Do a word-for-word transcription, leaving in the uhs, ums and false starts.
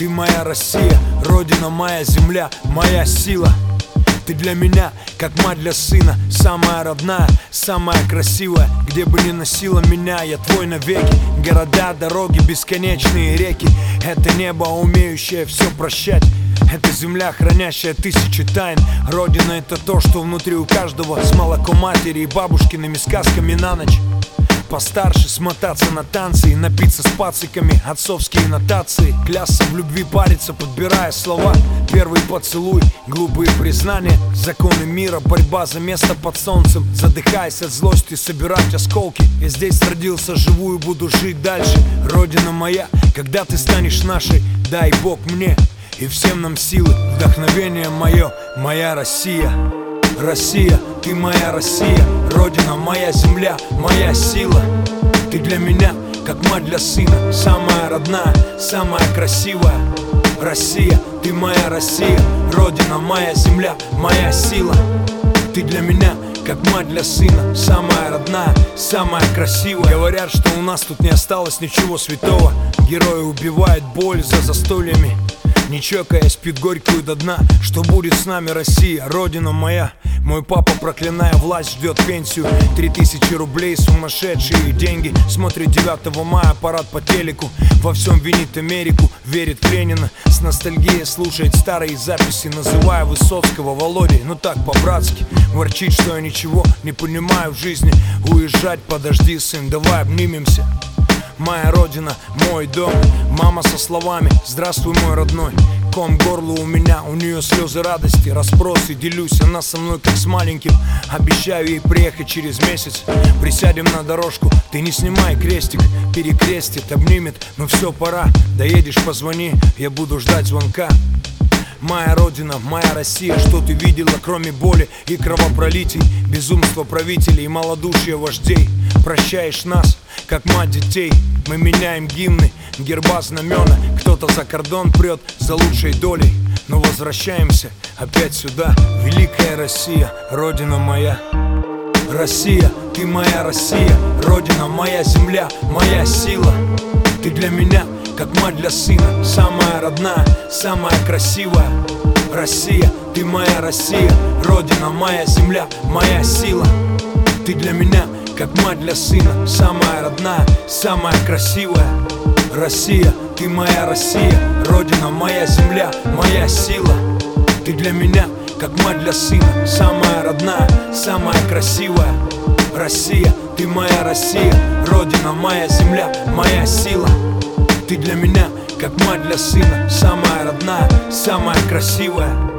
ты моя Россия, Родина моя, земля, моя сила. Ты для меня, как мать для сына, самая родная, самая красивая. Где бы ни носила меня, я твой навеки. Города, дороги, бесконечные реки. Это небо, умеющее все прощать. Это земля, хранящая тысячи тайн. Родина — это то, что внутри у каждого. С молоком матери и бабушкиными сказками на ночь. Постарше смотаться на танцы и напиться с пациками. Отцовские нотации, клясться в любви, париться, подбирая слова. Первый поцелуй, глупые признания. Законы мира, борьба за место под солнцем. Задыхаясь от злости, собирать осколки. Я здесь родился, живу и буду жить дальше. Родина моя, когда ты станешь нашей, дай Бог мне и всем нам силы. Вдохновение мое, моя Россия. Россия, ты моя Россия, Родина моя, земля, моя сила. Ты для меня, как мать для сына, самая родная, самая красивая. Россия, ты моя Россия, Родина моя, земля, моя сила. Ты для меня, как мать для сына, самая родная, самая красивая. Говорят, что у нас тут не осталось ничего святого. Герои убивают боль за застольями, не чокая, спит горькую до дна. Что будет с нами, Россия, Родина моя? Мой папа, проклиная власть, ждет пенсию. Три тысячи рублей, сумасшедшие деньги. Смотрит девятого мая парад по телеку. Во всем винит Америку, верит в Ленина. С ностальгией слушает старые записи, называя Высоцкого Володей. Ну так, по-братски, ворчит, что я ничего не понимаю в жизни. Уезжать, подожди, сын, давай обнимемся. Моя родина, мой дом. Мама со словами: здравствуй, мой родной. Ком горло у меня, у нее слезы радости, расспросы, делюсь, она со мной как с маленьким. Обещаю ей приехать через месяц. Присядем на дорожку, ты не снимай крестик. Перекрестит, обнимет, ну все, пора. Доедешь, позвони, я буду ждать звонка. Моя Родина, моя Россия, что ты видела, кроме боли и кровопролитий? Безумство правителей и малодушие вождей. Прощаешь нас, как мать детей. Мы меняем гимны, герба, знамена. Кто-то за кордон прет за лучшей долей. Но возвращаемся опять сюда. Великая Россия, Родина моя. Россия, ты моя Россия, Родина моя, земля, моя сила. Ты для меня, как мать для сына, самая родная, самая красивая. Россия, ты моя Россия, Родина моя, земля, моя сила. Ты для меня, как мать для сына, самая родная, самая красивая. Россия, ты моя Россия, Родина моя, земля, моя сила. Ты для меня, как мать для сына, самая родная, самая красивая. Россия, ты моя Россия, Родина моя, земля, моя сила. Ты для меня, как мать для сына, самая родная, самая красивая.